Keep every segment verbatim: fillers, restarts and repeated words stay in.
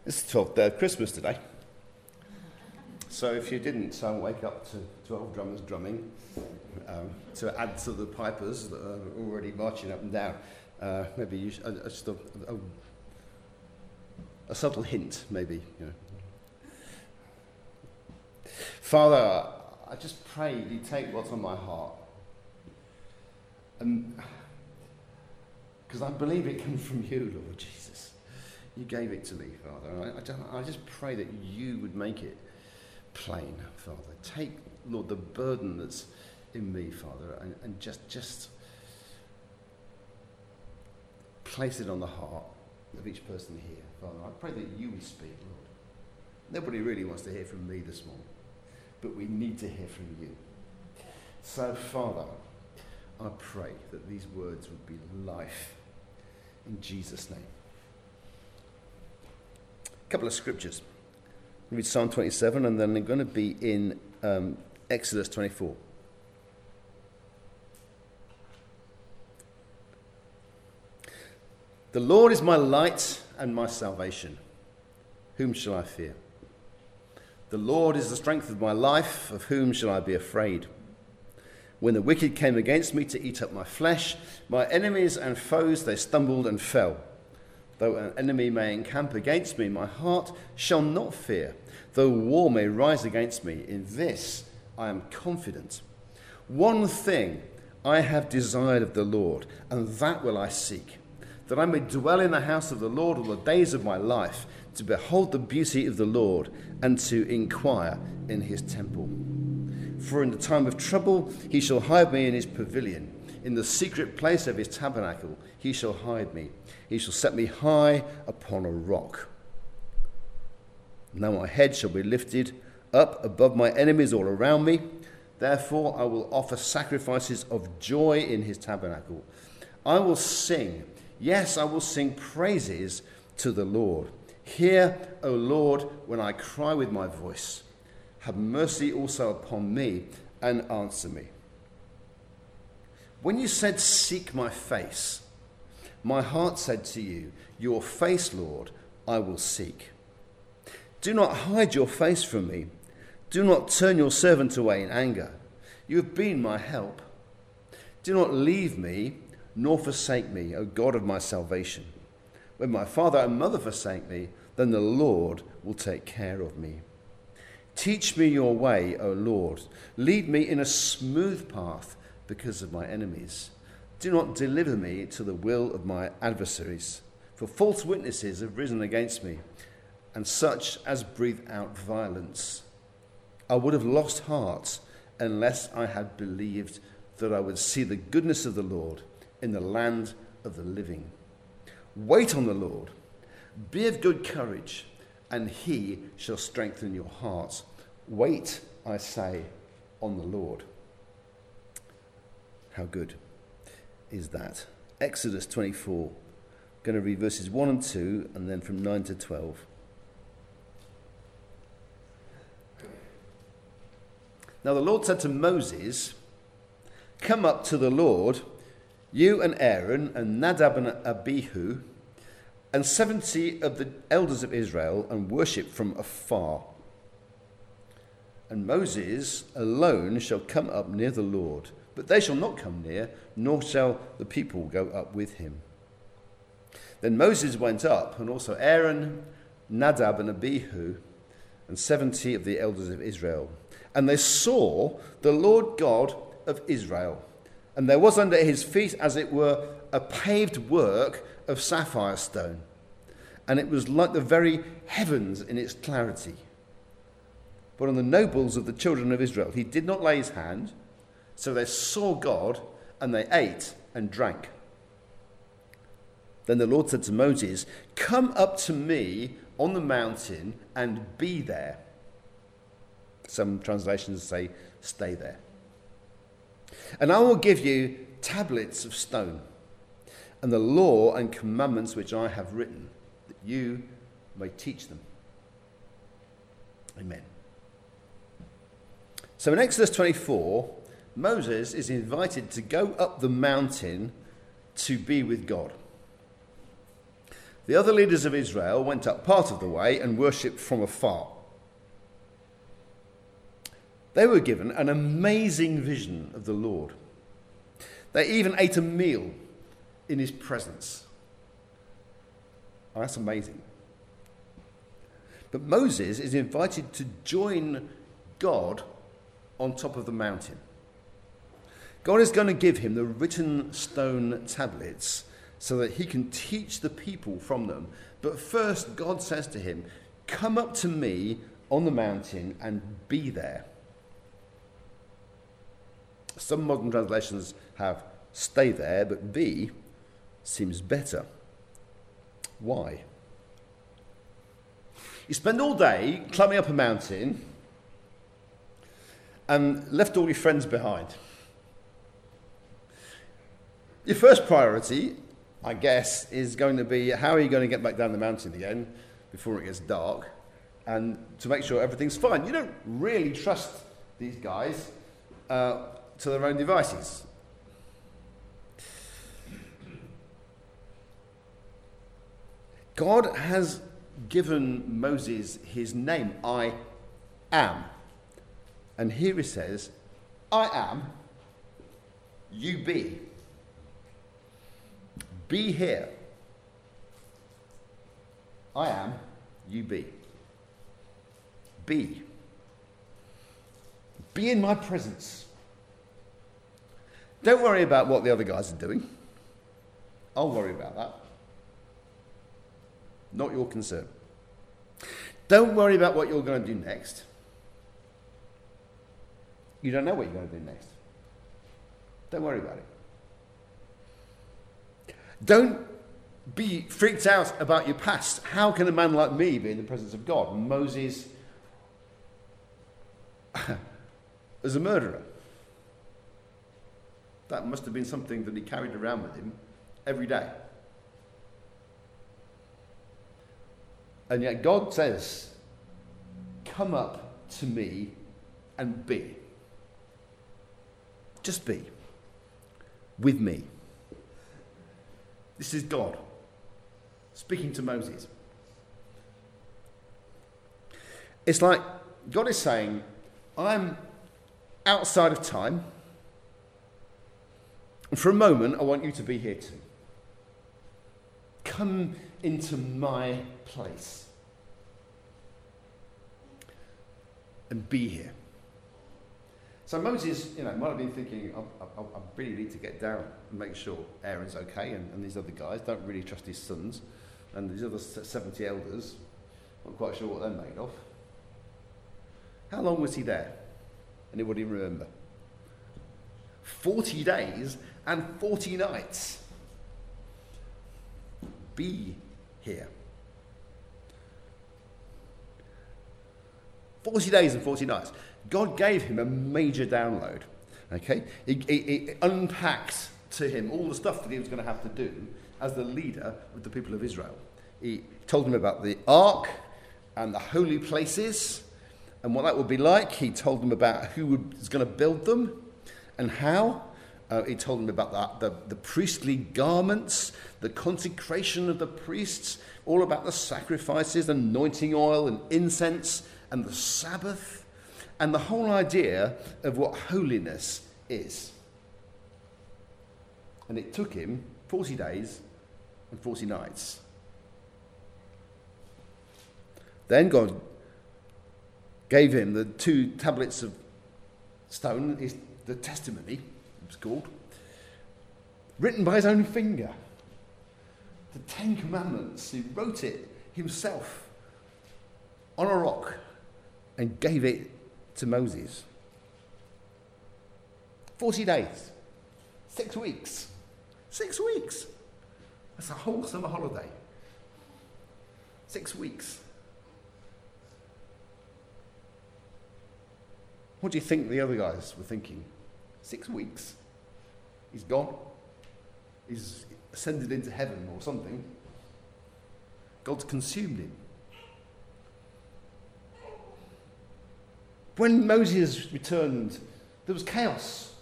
It's the twelfth day of Christmas today. So if you didn't uh, wake up to twelve drummers drumming, um, to add to the pipers that are already marching up and down, uh, maybe you should, uh, just a, a, a subtle hint, maybe. You know. Father, I just pray you take what's on my heart. And because I believe it comes from you, Lord Jesus. You gave it to me, Father. I, I, just, I just pray that you would make it plain, Father. Take, Lord, the burden that's in me, Father, and, and just, just place it on the heart of each person here, Father. I pray that you would speak, Lord. Nobody really wants to hear from me this morning, but we need to hear from you. So, Father, I pray that these words would be life in Jesus' name. A couple of scriptures. We'll read Psalm twenty-seven, and then they're going to be in um, Exodus twenty-four. The Lord is my light and my salvation. Whom shall I fear? The Lord is the strength of my life. Of whom shall I be afraid? When the wicked came against me to eat up my flesh, my enemies and foes, they stumbled and fell. Though an enemy may encamp against me, my heart shall not fear. Though war may rise against me, in this I am confident. One thing I have desired of the Lord, and that will I seek, that I may dwell in the house of the Lord all the days of my life, to behold the beauty of the Lord, and to inquire in his temple. For in the time of trouble he shall hide me in his pavilion. In the secret place of his tabernacle he shall hide me. He shall set me high upon a rock. Now my head shall be lifted up above my enemies all around me. Therefore I will offer sacrifices of joy in his tabernacle. I will sing, yes, I will sing praises to the Lord. Hear, O Lord, when I cry with my voice. Have mercy also upon me and answer me. When you said, seek my face, my heart said to you, your face, Lord, I will seek. Do not hide your face from me. Do not turn your servant away in anger. You have been my help. Do not leave me, nor forsake me, O God of my salvation. When my father and mother forsake me, then the Lord will take care of me. Teach me your way, O Lord. Lead me in a smooth path because of my enemies. Do not deliver me to the will of my adversaries, for false witnesses have risen against me, and such as breathe out violence. I would have lost heart unless I had believed that I would see the goodness of the Lord in the land of the living. Wait on the Lord. Be of good courage, and he shall strengthen your hearts. Wait, I say, on the Lord. How good is that? Exodus twenty-four. I'm going to read verses one and two, and then from nine to twelve. Now the Lord said to Moses, come up to the Lord, you and Aaron and Nadab and Abihu, and seventy of the elders of Israel, and worship from afar. And Moses alone shall come up near the Lord, but they shall not come near, nor shall the people go up with him. Then Moses went up, and also Aaron, Nadab and Abihu, and seventy of the elders of Israel. And they saw the Lord God of Israel. And there was under his feet, as it were, a paved work of sapphire stone. And it was like the very heavens in its clarity. But on the nobles of the children of Israel he did not lay his hand. So they saw God, and they ate and drank. Then the Lord said to Moses, come up to me on the mountain and be there. Some translations say, stay there. And I will give you tablets of stone, and the law and commandments which I have written, that you may teach them. Amen. So in Exodus twenty-four, Moses is invited to go up the mountain to be with God. The other leaders of Israel went up part of the way and worshipped from afar. They were given an amazing vision of the Lord. They even ate a meal in his presence. Oh, that's amazing. But Moses is invited to join God on top of the mountain. God is going to give him the written stone tablets so that he can teach the people from them. But first, God says to him, "Come up to me on the mountain and be there." Some modern translations have "stay there," but "be" seems better. Why? You spend all day climbing up a mountain and left all your friends behind. Your first priority, I guess, is going to be how are you going to get back down the mountain again before it gets dark and to make sure everything's fine. You don't really trust these guys uh, to their own devices. God has given Moses his name, I am. And here he says, I am, you be. Be here. I am, you be. Be. Be in my presence. Don't worry about what the other guys are doing. I'll worry about that. Not your concern. Don't worry about what you're going to do next. You don't know what you're going to do next. Don't worry about it. Don't be freaked out about your past. How can a man like me be in the presence of God? Moses was a murderer. That must have been something that he carried around with him every day. And yet God says, come up to me and be. Just be. With me. This is God speaking to Moses. It's like God is saying, I'm outside of time. And for a moment, I want you to be here too. Come into my place and be here. So Moses, you know, might have been thinking, I, I, I really need to get down and make sure Aaron's okay, and, and these other guys don't really trust his sons, and these other seventy elders, not quite sure what they're made of. How long was he there? Anybody remember? Forty days and forty nights. Be here. Forty days and forty nights. God gave him a major download. Okay, he, he, he unpacked to him all the stuff that he was going to have to do as the leader of the people of Israel. He told him about the ark and the holy places and what that would be like. He told them about who was going to build them and how. Uh, he told them about the, the, the priestly garments, the consecration of the priests, all about the sacrifices, anointing oil and incense and the Sabbath. And the whole idea of what holiness is. And it took him forty days and forty nights. Then God gave him the two tablets of stone, is the testimony, it was called, written by his own finger. The Ten Commandments. He wrote it himself on a rock and gave it to Moses. Forty days. Six weeks. Six weeks. That's a whole summer holiday. Six weeks. What do you think the other guys were thinking? Six weeks? He's gone. He's ascended into heaven or something. God's consumed him. When Moses returned, there was chaos.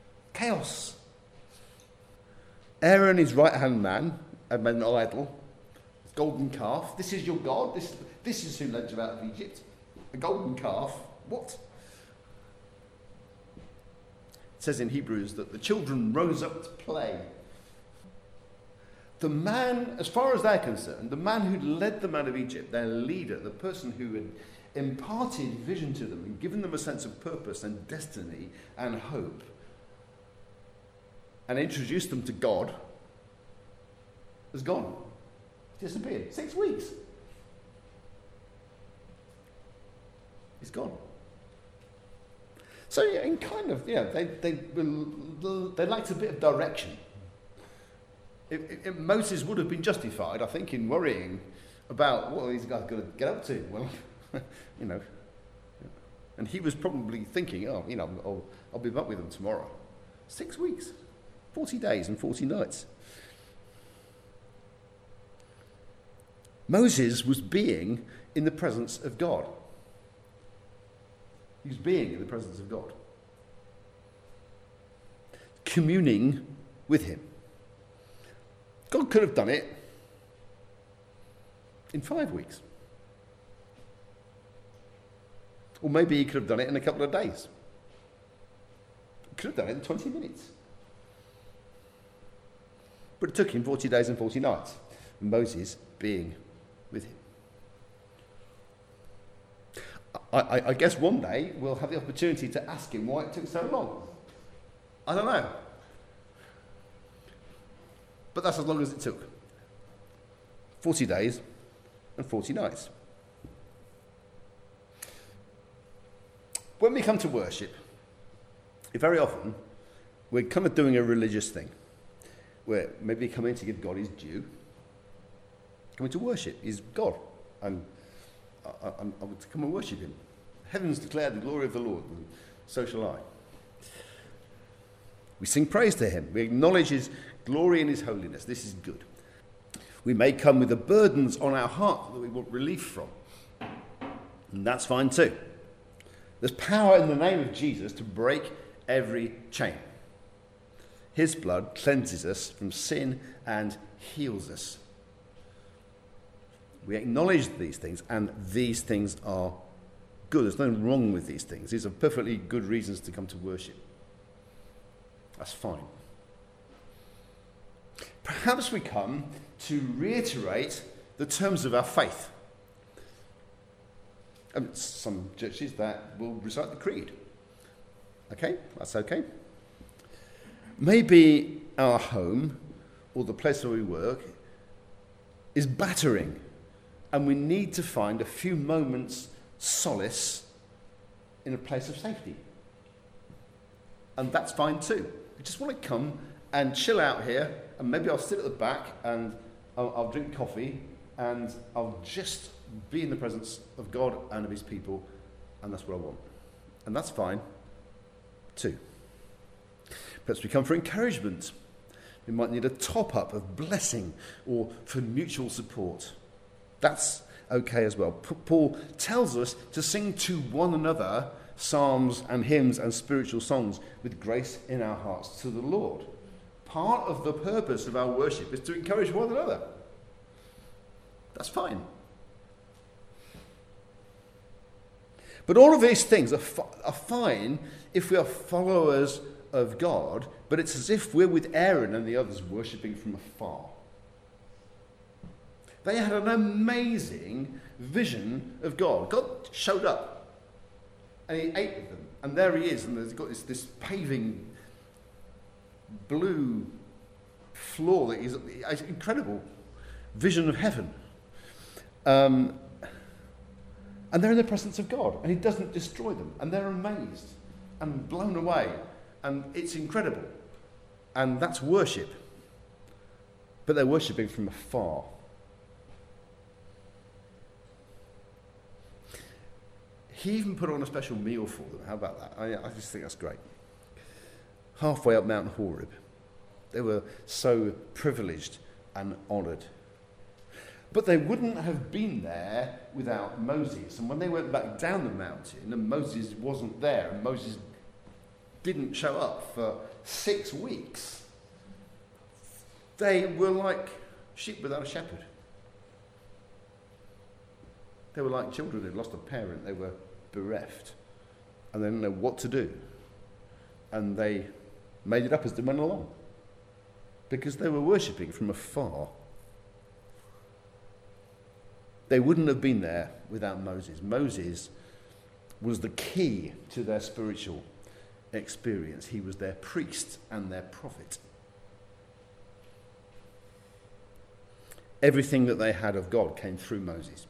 Chaos. Aaron, his right-hand man, had made an idol golden calf. This is your God. This, this is who led you out of Egypt. A golden calf. What? It says in Hebrews that the children rose up to play. The man, as far as they're concerned, the man who led them out of Egypt, their leader, the person who had imparted vision to them and given them a sense of purpose and destiny and hope, and introduced them to God, has gone. Disappeared. Six weeks. He's gone. So, yeah, in kind of, yeah, they, they, they lacked a bit of direction. It, it, it, Moses would have been justified, I think, in worrying about what these guys going to get up to. Well, you know, and he was probably thinking, oh, you know, I'll, I'll be back with them tomorrow. Six weeks, forty days and forty nights. Moses was being in the presence of God. He was being in the presence of God, communing with him. God could have done it in five weeks. Or maybe he could have done it in a couple of days. He could have done it in twenty minutes. But it took him forty days and forty nights. Moses being with him. I, I, I guess one day we'll have the opportunity to ask him why it took so long. I don't know. But that's as long as it took. forty days and forty nights. When we come to worship, very often we're kind of doing a religious thing. Where maybe coming to give God his due. Coming to worship is God. And I, I, I would come and worship him. Heavens declare the glory of the Lord, and so shall I. We sing praise to him. We acknowledge his glory and his holiness. This is good. We may come with the burdens on our heart that we want relief from. And that's fine too. There's power in the name of Jesus to break every chain. His blood cleanses us from sin and heals us. We acknowledge these things, and these things are good. There's nothing wrong with these things. These are perfectly good reasons to come to worship. That's fine. Perhaps we come to reiterate the terms of our faith. And some churches that will recite the creed. Okay, that's okay. Maybe our home or the place where we work is battering, and we need to find a few moments solace in a place of safety. And that's fine too. We just want to come and chill out here, and maybe I'll sit at the back and I'll, I'll drink coffee, and I'll just be in the presence of God and of his people, and that's what I want. And that's fine too. Perhaps we come for encouragement. We might need a top-up of blessing or for mutual support. That's okay as well. P- Paul tells us to sing to one another psalms and hymns and spiritual songs with grace in our hearts to the Lord. Part of the purpose of our worship is to encourage one another. That's fine. But all of these things are, fi- are fine if we are followers of God, but it's as if we're with Aaron and the others worshipping from afar. They had an amazing vision of God. God showed up and he ate with them, and there he is, and there's got this, this paving blue floor that is an incredible vision of heaven. Um, and they're in the presence of God, and he doesn't destroy them, and they're amazed and blown away. And it's incredible. And that's worship. But they're worshipping from afar. He even put on a special meal for them. How about that? I, I just think that's great. Halfway up Mount Horeb. They were so privileged and honoured. But they wouldn't have been there without Moses. And when they went back down the mountain, and Moses wasn't there, and Moses didn't show up for six weeks, they were like sheep without a shepherd. They were like children who'd lost a parent. They were bereft. And they didn't know what to do. And they made it up as they went along. Because they were worshipping from afar. They wouldn't have been there without Moses. Moses was the key to their spiritual experience. He was their priest and their prophet. Everything that they had of God came through Moses.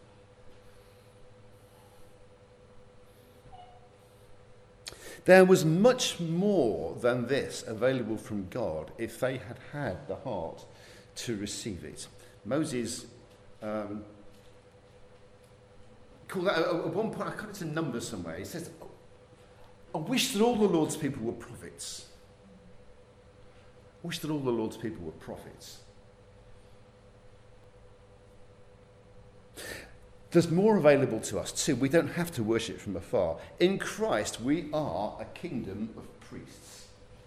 There was much more than this available from God if they had had the heart to receive it. Moses um, called that, at one point, I got it in Numbers somewhere, he says, I wish that all the Lord's people were prophets. I wish that all the Lord's people were prophets. There's more available to us too. We don't have to worship from afar. In Christ, we are a kingdom of priests.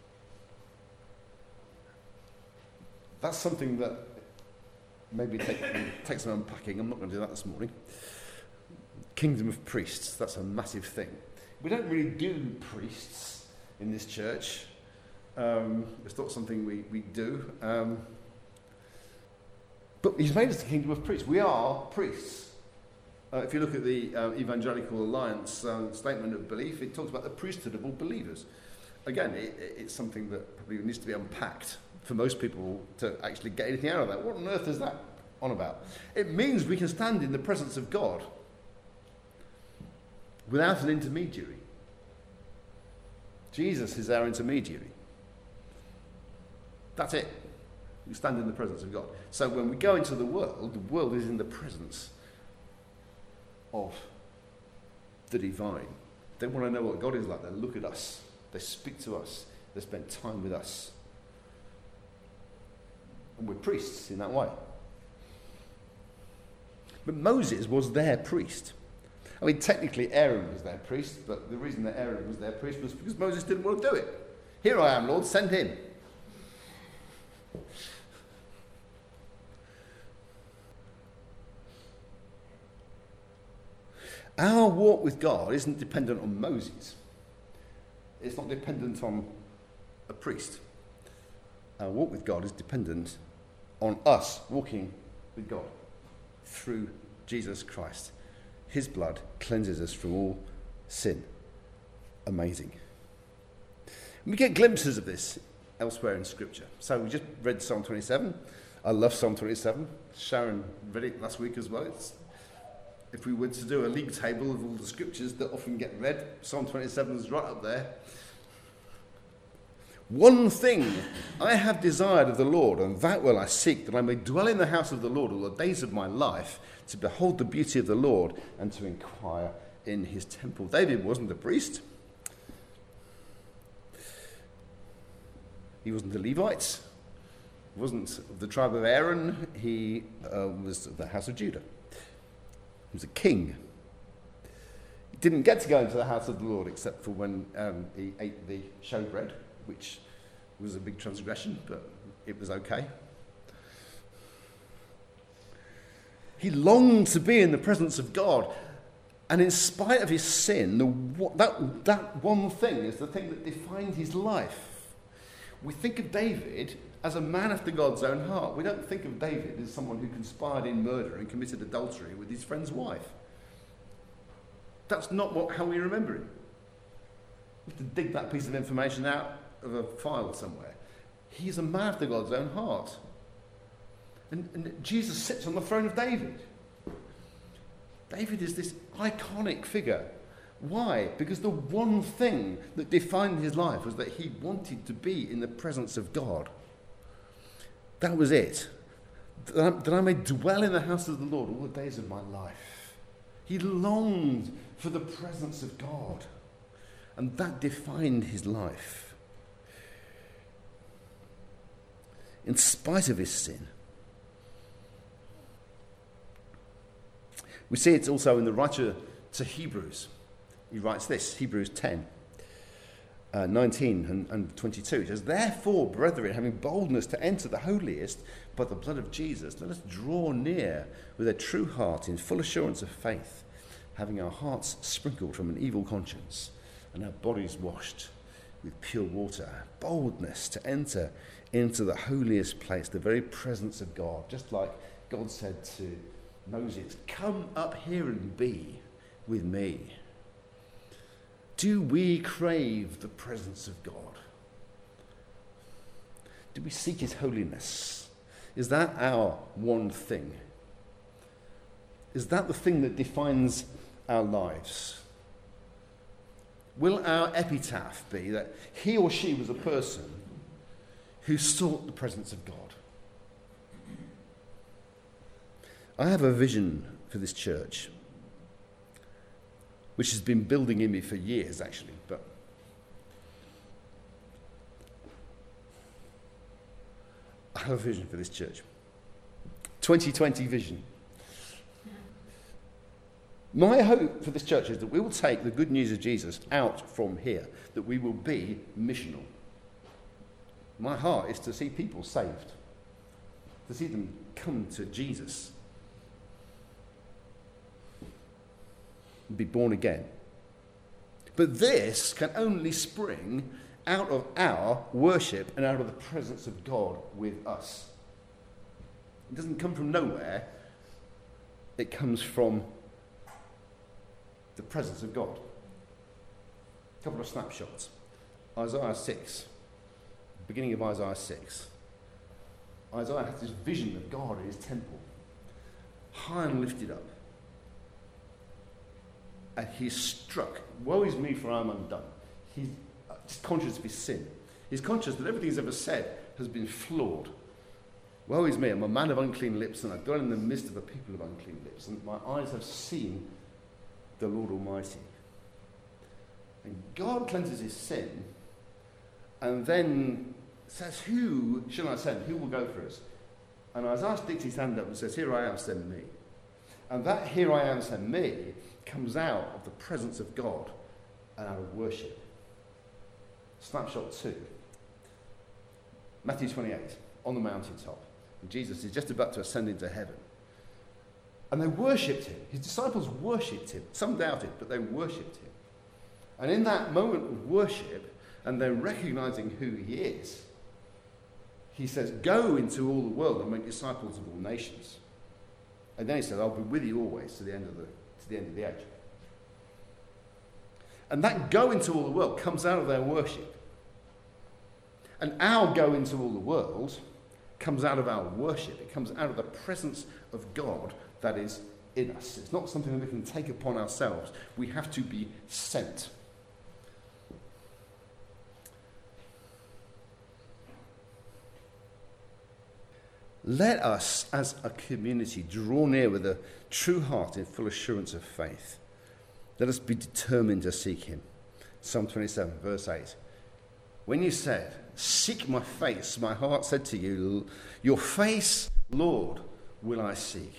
That's something that maybe take, takes some unpacking. I'm not going to do that this morning. Kingdom of priests, that's a massive thing. We don't really do priests in this church. Um, it's not something we, we do. Um, but he's made us a kingdom of priests. We are priests. Uh, if you look at the uh, Evangelical Alliance uh, statement of belief, it talks about the priesthood of all believers. Again, it, it's something that probably needs to be unpacked for most people to actually get anything out of that. What on earth is that on about? It means we can stand in the presence of God without an intermediary. Jesus is our intermediary. That's it. We stand in the presence of God. So when we go into the world, the world is in the presence of the divine. They want to know what God is like. They look at us. They speak to us. They spend time with us. And we're priests in that way. But Moses was their priest. I mean, technically Aaron was their priest, but the reason that Aaron was their priest was because Moses didn't want to do it. Here I am, Lord, send him. Our walk with God isn't dependent on Moses. It's not dependent on a priest. Our walk with God is dependent on us walking with God through Jesus Christ. His blood cleanses us from all sin. Amazing. We get glimpses of this elsewhere in Scripture. So we just read Psalm twenty-seven. I love Psalm twenty-seven. Sharon read it last week as well. It's If we were to do a league table of all the scriptures that often get read, Psalm twenty-seven is right up there. One thing I have desired of the Lord, and that will I seek, that I may dwell in the house of the Lord all the days of my life, to behold the beauty of the Lord and to inquire in his temple. David wasn't a priest. He wasn't a Levite. He wasn't of the tribe of Aaron. He uh, was of the house of Judah. He was a king. He didn't get to go into the house of the Lord except for when um, he ate the showbread, which was a big transgression, but it was okay. He longed to be in the presence of God, and in spite of his sin, the, that, that one thing is the thing that defined his life. We think of David as a man after God's own heart. We don't think of David as someone who conspired in murder and committed adultery with his friend's wife. That's not what, how we remember him. We have to dig that piece of information out of a file somewhere. He's a man after God's own heart. And, and Jesus sits on the throne of David. David is this iconic figure. Why? Because the one thing that defined his life was that he wanted to be in the presence of God. That was it. That I, that I may dwell in the house of the Lord all the days of my life. He longed for the presence of God. And that defined his life. In spite of his sin. We see it also in the writer to Hebrews. He writes this, Hebrews ten, uh, nineteen and, and twenty-two. He says, therefore, brethren, having boldness to enter the holiest by the blood of Jesus, let us draw near with a true heart in full assurance of faith, having our hearts sprinkled from an evil conscience and our bodies washed with pure water, boldness to enter into the holiest place, the very presence of God, just like God said to Moses, come up here and be with me. Do we crave the presence of God? Do we seek his holiness? Is that our one thing? Is that the thing that defines our lives? Will our epitaph be that he or she was a person who sought the presence of God? I have a vision for this church, which has been building in me for years, actually, but I have a vision for this church. twenty twenty vision. My hope for this church is that we will take the good news of Jesus out from here, that we will be missional. My heart is to see people saved, to see them come to Jesus, and be born again. But this can only spring out of our worship and out of the presence of God with us. It doesn't come from nowhere. It comes from the presence of God. A couple of snapshots. Isaiah six, beginning of Isaiah six. Isaiah has this vision of God in his temple, high and lifted up. And he's struck. Woe is me, for I am undone. He's just conscious of his sin. He's conscious that everything he's ever said has been flawed. Woe is me, I'm a man of unclean lips, and I dwell in the midst of a people of unclean lips, and my eyes have seen the Lord Almighty. And God cleanses his sin, and then says, who shall I send? Who will go for us? And Isaiah sticks his hand up and says, here I am, send me. And that here I am, send me comes out of the presence of God and out of worship. Snapshot two. Matthew twenty-eight, on the mountaintop. And Jesus is just about to ascend into heaven. And they worshipped him. His disciples worshipped him. Some doubted, but they worshipped him. And in that moment of worship, and they're recognizing who he is, he says, go into all the world and make disciples of all nations. And then he says, I'll be with you always to the end of the, to the end of the age. And that go into all the world comes out of their worship. And our go into all the world comes out of our worship. It comes out of the presence of God that is in us. It's not something that we can take upon ourselves. We have to be sent. Let us, as a community, draw near with a true heart in full assurance of faith. Let us be determined to seek him. Psalm twenty-seven, verse eight. When you said, seek my face, my heart said to you, your face, Lord, will I seek.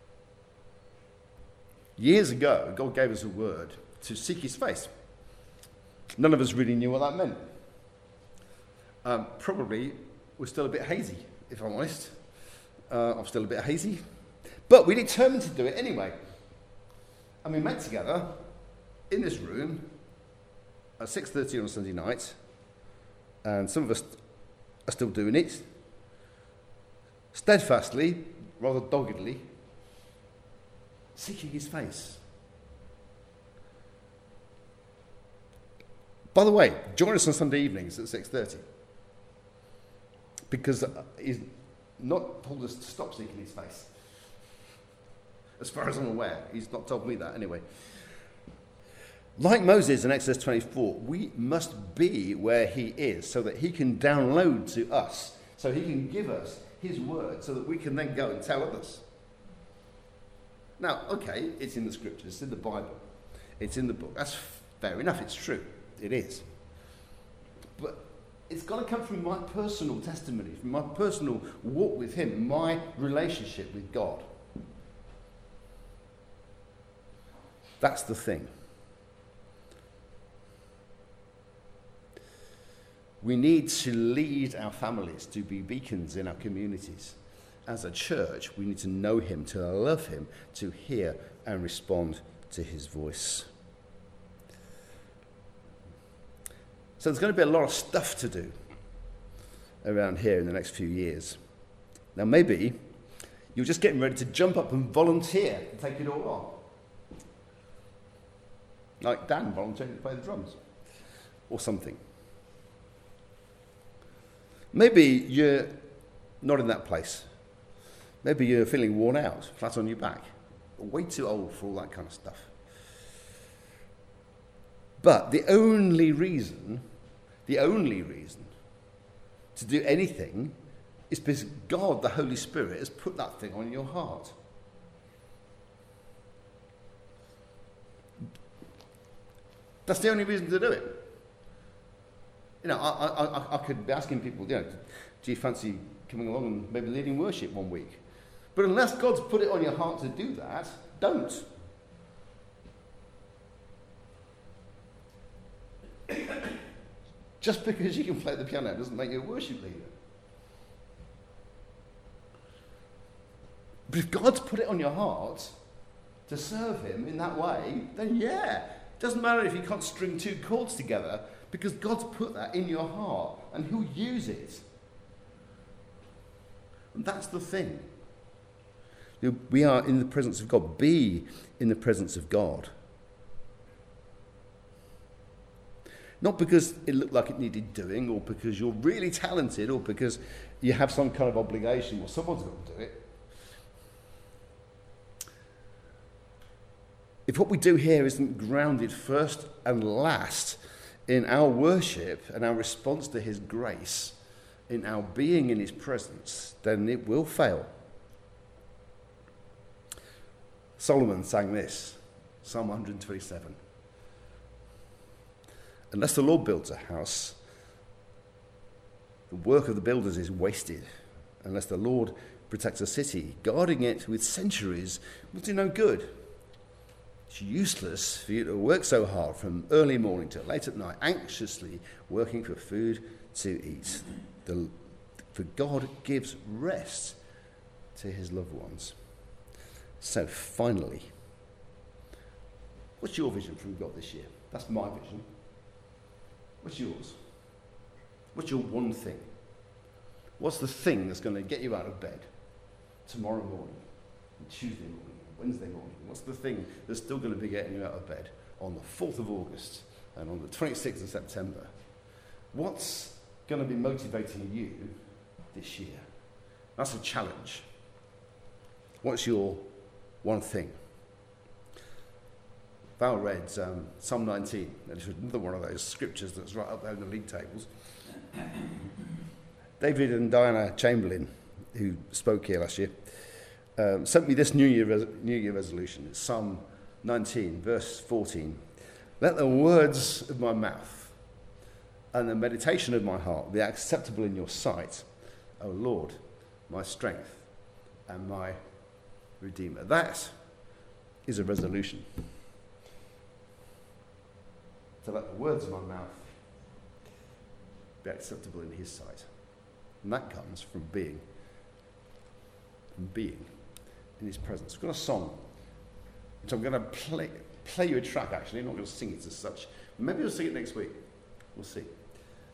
Years ago, God gave us a word to seek his face. None of us really knew what that meant. Um, probably we're still a bit hazy, if I'm honest. Uh, I'm still a bit hazy. But we determined to do it anyway. And we met together in this room at six thirty on a Sunday night. And some of us are still doing it. Steadfastly, rather doggedly, seeking his face. By the way, join us on Sunday evenings at six thirty. Because he's not told us to stop seeking his face. As far as I'm aware, he's not told me that anyway. Like Moses in Exodus twenty-four, we must be where he is so that he can download to us, so he can give us his word, so that we can then go and tell others. Now, okay, it's in the scriptures, it's in the Bible, it's in the book. That's fair enough, it's true. It is. But it's got to come from my personal testimony, from my personal walk with him, my relationship with God. That's the thing. We need to lead our families to be beacons in our communities. As a church, we need to know him, to love him, to hear and respond to his voice. So there's going to be a lot of stuff to do around here in the next few years. Now maybe you're just getting ready to jump up and volunteer and take it all on. Like Dan volunteering to play the drums or something. Maybe you're not in that place. Maybe you're feeling worn out, flat on your back, or way too old for all that kind of stuff. But the only reason, the only reason to do anything is because God, the Holy Spirit, has put that thing on your heart. That's the only reason to do it. You know, I, I, I could be asking people, you know, do you fancy coming along and maybe leading worship one week? But unless God's put it on your heart to do that, don't. Just because you can play the piano doesn't make you a worship leader. But if God's put it on your heart to serve him in that way, then yeah. It doesn't matter if you can't string two chords together, because God's put that in your heart and he'll use it. And that's the thing. We are in the presence of God. Be in the presence of God. Not because it looked like it needed doing, or because you're really talented, or because you have some kind of obligation, or someone's got to do it. If what we do here isn't grounded first and last in our worship and our response to his grace, in our being in his presence, then it will fail. Solomon sang this, Psalm one twenty-seven. Unless the Lord builds a house, the work of the builders is wasted. Unless the Lord protects a city, guarding it with centuries will do no good. It's useless for you to work so hard from early morning till late at night, anxiously working for food to eat. The, for God gives rest to his loved ones. So finally, what's your vision from God this year? That's my vision. What's yours? What's your one thing? What's the thing that's going to get you out of bed tomorrow morning, and Tuesday morning, Wednesday morning? What's the thing that's still going to be getting you out of bed on the fourth of August and on the twenty-sixth of September? What's going to be motivating you this year? That's a challenge. What's your one thing? Val read um, Psalm nineteen, and it's another one of those scriptures that's right up there in the league tables. David and Diana Chamberlain, who spoke here last year, um, sent me this New Year, res- New Year resolution. It's Psalm nineteen, verse fourteen. Let the words of my mouth and the meditation of my heart be acceptable in your sight, O Lord, my strength and my Redeemer. That is a resolution. To let the words of my mouth be acceptable in his sight. And that comes from being, from being in his presence. We've got a song, which I'm going to play, play you a track actually. I'm not going to sing it as such. Maybe I'll sing it next week. We'll see.